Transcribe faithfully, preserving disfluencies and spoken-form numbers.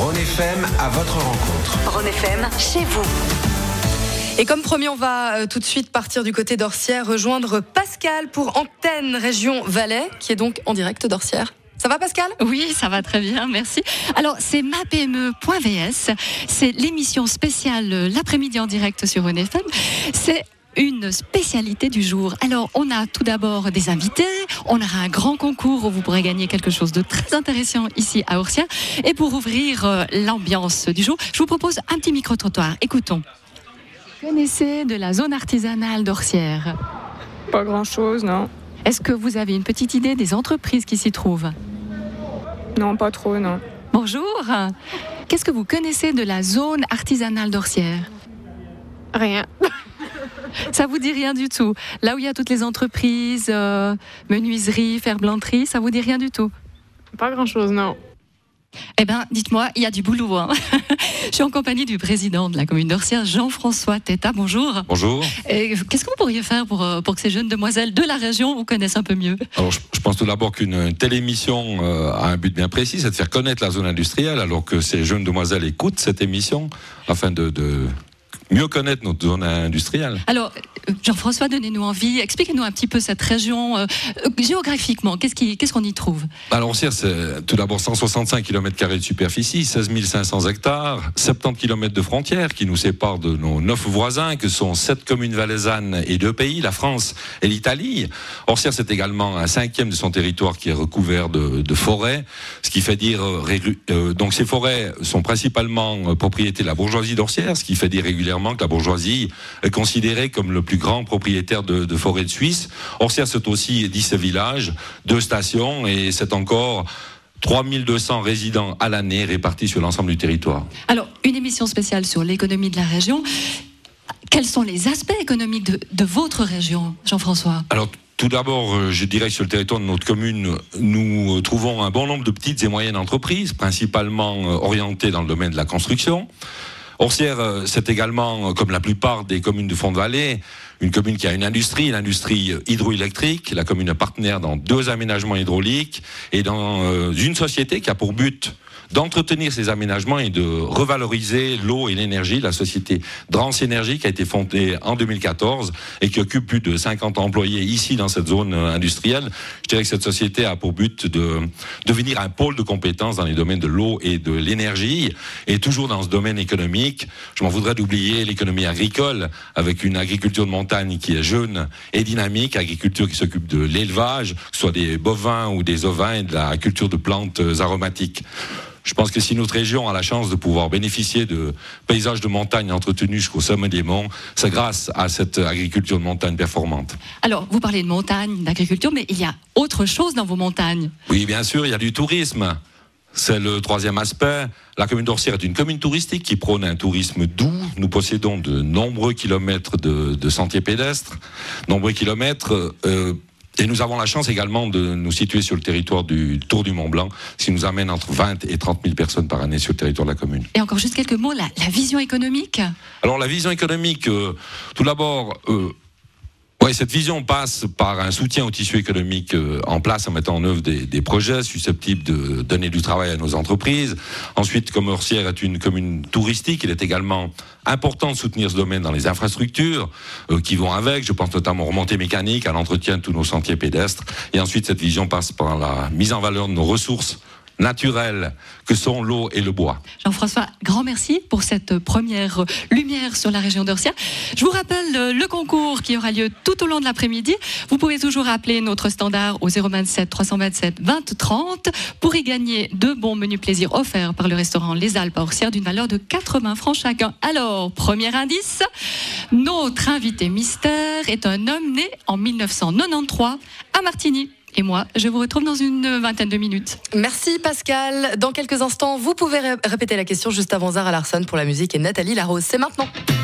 Rhône F M à votre rencontre. Rhône F M, chez vous. Et comme promis, on va euh, tout de suite partir du côté d'Orsières, rejoindre Pascal pour Antenne Région Valais, qui est donc en direct d'Orsières. Ça va Pascal ? Oui, ça va très bien, merci. Alors, c'est ma P M E point V S, c'est l'émission spéciale l'après-midi en direct sur Rhône F M. C'est une spécialité du jour. Alors, on a tout d'abord des invités, on aura un grand concours où vous pourrez gagner quelque chose de très intéressant ici à Orsières. Et pour ouvrir euh, l'ambiance du jour, je vous propose un petit micro-trottoir. Écoutons. Vous connaissez de la zone artisanale d'Orsières ? Pas grand-chose, non. Est-ce que vous avez une petite idée des entreprises qui s'y trouvent ? Non, pas trop, non. Bonjour. Qu'est-ce que vous connaissez de la zone artisanale d'Orsières ? Rien. Ça vous dit rien du tout. Là où il y a toutes les entreprises, euh, menuiserie, ferblanterie, ça vous dit rien du tout ? Pas grand-chose, non. Eh bien, dites-moi, il y a du boulot. Hein. Je suis en compagnie du président de la commune d'Orsières, Jean-François Teta. Bonjour. Bonjour. Et qu'est-ce que vous pourriez faire pour, pour que ces jeunes demoiselles de la région vous connaissent un peu mieux ? Alors, je, je pense tout d'abord qu'une telle émission euh, a un but bien précis, c'est de faire connaître la zone industrielle, alors que ces jeunes demoiselles écoutent cette émission afin de... de... mieux connaître notre zone industrielle. Alors, Jean-François, donnez-nous envie, expliquez-nous un petit peu cette région, euh, géographiquement, qu'est-ce, qui, qu'est-ce qu'on y trouve ? Alors, Orsières, c'est tout d'abord cent soixante-cinq kilomètres carrés de superficie, seize mille cinq cents hectares, soixante-dix kilomètres de frontières qui nous séparent de nos neuf voisins, que sont sept communes valaisannes et deux pays, la France et l'Italie. Orsières, c'est également un cinquième de son territoire qui est recouvert de, de forêts, ce qui fait dire... Euh, donc, ces forêts sont principalement euh, propriété de la bourgeoisie d'Orsières, ce qui fait dire régulièrement que la bourgeoisie est considérée comme le plus grand propriétaire de, de forêts de Suisse. Orsières, c'est aussi dix villages, deux stations et c'est encore trois mille deux cents résidents à l'année répartis sur l'ensemble du territoire. Alors, une émission spéciale sur l'économie de la région. Quels sont les aspects économiques de, de votre région, Jean-François ? Alors, tout d'abord, je dirais que sur le territoire de notre commune, nous trouvons un bon nombre de petites et moyennes entreprises, principalement orientées dans le domaine de la construction. Orsières, c'est également, comme la plupart des communes du fond de vallée, une commune qui a une industrie, l'industrie hydroélectrique. La commune est partenaire dans deux aménagements hydrauliques et dans euh, une société qui a pour but d'entretenir ces aménagements et de revaloriser l'eau et l'énergie. La société Drance Énergie, qui a été fondée en deux mille quatorze et qui occupe plus de cinquante employés ici dans cette zone industrielle. Je dirais que cette société a pour but de devenir un pôle de compétences dans les domaines de l'eau et de l'énergie. Et toujours dans ce domaine économique, je m'en voudrais d'oublier l'économie agricole, avec une agriculture de montagne qui est jeune et dynamique, agriculture qui s'occupe de l'élevage, que ce soit des bovins ou des ovins, et de la culture de plantes aromatiques. Je pense que si notre région a la chance de pouvoir bénéficier de paysages de montagne entretenus jusqu'au sommet des monts, c'est grâce à cette agriculture de montagne performante. Alors, vous parlez de montagne, d'agriculture, mais il y a autre chose dans vos montagnes. Oui, bien sûr, il y a du tourisme. C'est le troisième aspect. La commune d'Orsières est une commune touristique qui prône un tourisme doux. Nous possédons de nombreux kilomètres de, de sentiers pédestres, nombreux kilomètres... Euh, Et nous avons la chance également de nous situer sur le territoire du Tour du Mont-Blanc, ce qui nous amène entre vingt et trente mille personnes par année sur le territoire de la commune. Et encore juste quelques mots, la, la vision économique. Alors la vision économique, euh, tout d'abord... Euh, Ouais, cette vision passe par un soutien au tissu économique euh, en place en mettant en œuvre des, des projets susceptibles de donner du travail à nos entreprises. Ensuite, comme Orsières est une commune touristique, il est également important de soutenir ce domaine dans les infrastructures euh, qui vont avec. Je pense notamment aux remontées mécaniques, à l'entretien de tous nos sentiers pédestres. Et ensuite, cette vision passe par la mise en valeur de nos ressources naturelles que sont l'eau et le bois. Jean-François, grand merci pour cette première lumière sur la région d'Orsières. Je vous rappelle le concours qui aura lieu tout au long de l'après-midi. Vous pouvez toujours appeler notre standard au zéro vingt-sept trois cent vingt-sept vingt trente pour y gagner deux bons menus plaisir offerts par le restaurant Les Alpes à Orsières d'une valeur de quatre-vingts francs chacun. Alors, premier indice, notre invité mystère est un homme né en mille neuf cent quatre-vingt-treize à Martigny. Et moi, je vous retrouve dans une vingtaine de minutes. Merci Pascal. Dans quelques instants, vous pouvez ré- répéter la question juste avant Zara Larsson pour la musique et Nathalie Larose. C'est maintenant.